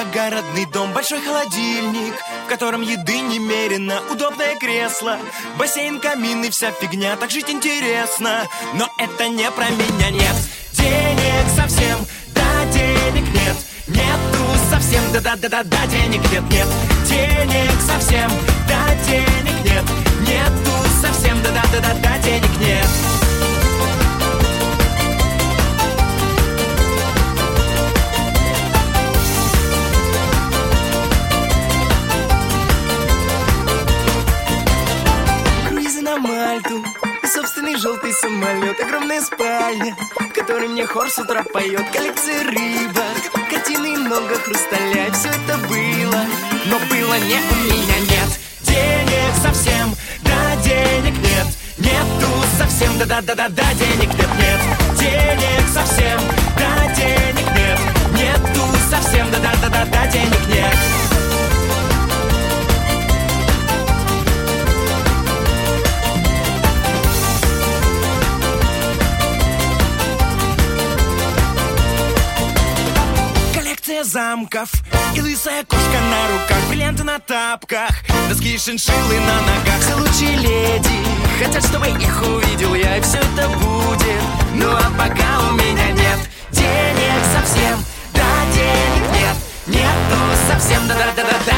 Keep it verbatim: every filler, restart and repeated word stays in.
загородный дом, большой холодильник, в котором еды немерено, удобное кресло, бассейн, камин и вся фигня. Так жить интересно, но это не про меня. Нет денег совсем, да, денег нет. Нету совсем, да-да-да-да-да, денег нет. Нет денег совсем, да, денег нет. Нету совсем, да-да-да-да-да, денег нет. На Мальту, собственный желтый самолет, огромная спальня, в которой мне хор с утра поет, коллекция рыбок, картины, много хрусталя. Все это было, но было не у меня. Нет денег совсем, да, денег нет. Нету совсем, да-да-да-да-да, денег нет. Нет денег совсем, да, денег нет. Нету совсем, да-да-да-да-да, денег нет. Замков и лысая кошка на руках, бриллианты на тапках, доски и шиншиллы на ногах. Все лучшие леди хотят, чтобы их увидел я, и все это будет. Ну а пока у меня нет денег совсем, да, денег нет. Нету совсем, да-да-да-да.